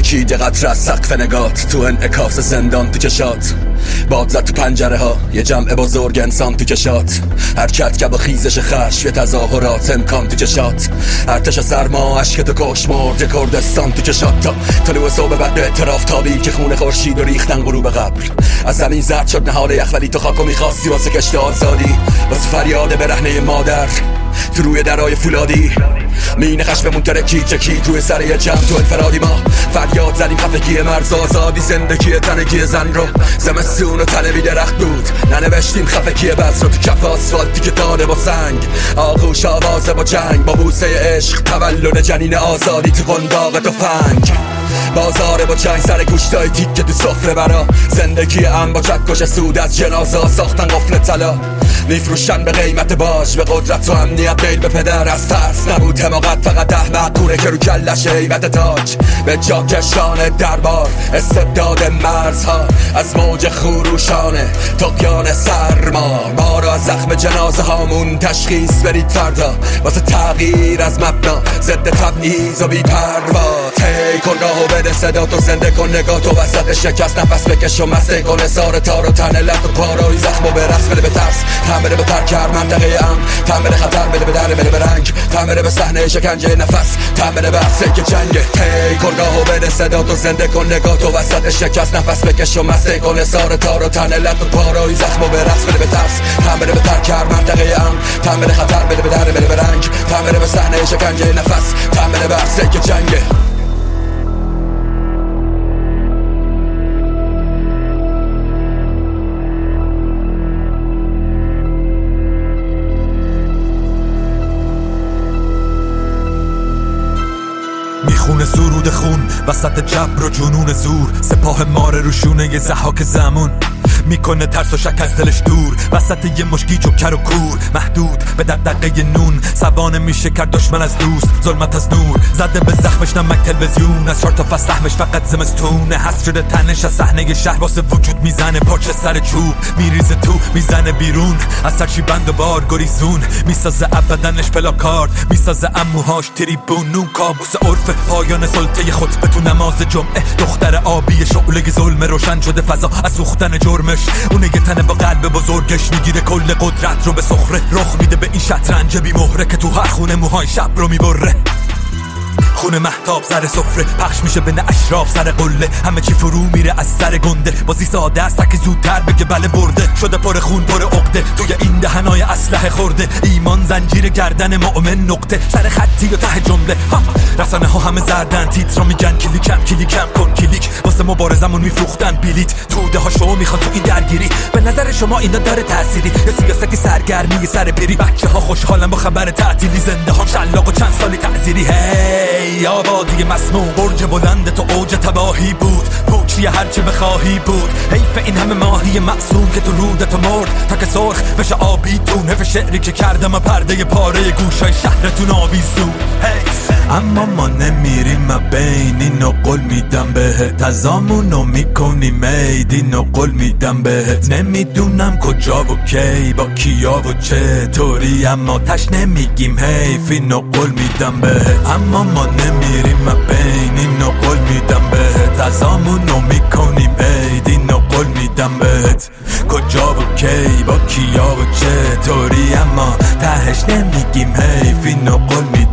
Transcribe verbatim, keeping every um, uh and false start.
ترکید یه قطره از سقف نگات، تو انعکاس زندان تو چشات، باد زد تو پنجره ها یه جمع بزرگ انسان تو چشات، حرکت که با خیزش خشم یه تظاهرات امکان تو چشات، ارتش سرما عشق تو کش مرد یه کردستان تو چشات، تا طلوع صبح بعد اعتراف تابی که خون خورشید و ریختن غروب قبر، از زمین زرد شد نهال یخ ولی تو خاکو میخواستی واسه کشت آزادی، واسه فریاد برهنه مادر تو روی درای فولادی، مین خشممون ترکی چکی توی سر یه جمع تو انفرادی، ما فریاد زدیم خفگی مرز آزادی، زندگی تنگی زن رو زمستون و تنوی درخت بود، ننوشتیم خفگی بس رو تو کف آسفالتی که داده با سنگ، آغوش آوازه با جنگ، با بوسه عشق تولد جنین آزادی تو قنداق تفنگ، بازار با چنگ سر گوشتای تیکه تو سفره برا، زندگی ام با چکش سود از جنازه ساختن قفل طلا، میفروشن به قیمت باج به قدرت و امنیت، میل به پدر از ترس نبود حماقت، فقط ده مقوره که رو کلش هیبت تاج به جا کشان دربار، استبداد مرزها از موج خروشانه طغیان سرما، ما رو از زخم جنازه هامون تشخیص برید فردا، واسه تغییر از مبنا ضد تبعیض و بی پروا، تی کن راهو بده صدا تو، زنده کن نگاه تو وسط شکست، نفس بکش و مسته کن سار تار و تن لط و پاروی زخم و برس، بده به ترس تن بده به ترکر منطقه ام، تن بده خطر بده به در بده به رنگ، تن بده به صحنه شکنجه نفس، تن بده به عرصه که جنگه، تی کن راهو بده صدا تو، زنده کن نگاه تو وسط شکست، نفس بکش و مسته کن سار تار و تن لط و پاروی زخم و برس، بده به ترس تن بده به ترکر منطقه ام، تن بده خطر بده به در بده به رنگ، تن بده به صحنه شکنجه نفس، تن بده به عرصه که جنگه. میخونه سرود خون وسط جبر و جنون زور، سپاه ماره روشونه یه زحاک زمون، میکنه ترس و شک از دلش دور، وسط یه مشکی جوکر و کور، محدود به دقدقه نون، سوانه میشه کرد دشمن از دوست، ظلمت از نور، زده به زخمش نمک تلویزیون، از چهار تا فصل سهمش فقط زمستونه، حس شده تنش از صحنه شهر، واسه وجود میزنه پاچه سر چوب، میریزه تو میزنه بیرون، از سرچی بند و بار گریزون، میسازه ابدنش پلاکارد، میسازه اموهاش تریبون، نون کابوس عرف پایان سلطه خطبه تو نماز جمعه، دختر آبی شعله ظلم روشن شده فضا از سوختن جرمش، اونه یه تنه با قلب بزرگش میگیره کل قدرت رو به سخره، رخ میده به این شطرنج بی مهره که تو هر خونه موهای شب رو میبره، خونه مهتاب سر سفره پخش میشه بین اشراف سر قله، همه چی فرو میره از سر گنده، بازی ساده است که زودتر بگه بله برده، شده پر خون پر عقده، توی این دهنای اسلحه خورده، ایمان زنجیر گردن مؤمن نقطه، سر خطی و ته جمله، رسانه ها همه زردن تیتر رو میگن کلیکم کلیکم کن کلیک، واسه مبارزمون میفروختن بلیت، توده ها شما میخواد تو این درگیری، به نظر شما اینا داره تأثیری یا سیاستی سرگرمی سر پری، بچه ها خوشحالن با خبر تعطیلی، زنده ها شلاق و چند سالی تعزیری، هی آبادی مسموم، برج بلند تو اوج تباهی بود، پوچی هرچه بخواهی بود، حیف این همه ماهی معصوم که تو رودت مرد، تا که سرخ بشه آبی تون، حیف شعری که کردم و پرده پاره گوشای شهرتون آویزون، حیف اما ما نمیریم بین اینو قول میدم بهت، تزامونو میکنیم عید اینو قول میدم بهت، نمیدونم کجا و کی با کیا و چطوری، اما تش نمیگیم حیف اینو قول میدم بهت، اما ما نمیریم بین اینو قول میدم بهت، تزامونو میکنیم عید اینو قول میدم بهت، کجا و کی با کیا و چطوری، اما تهش نمیگیم حیف اینو قول میدم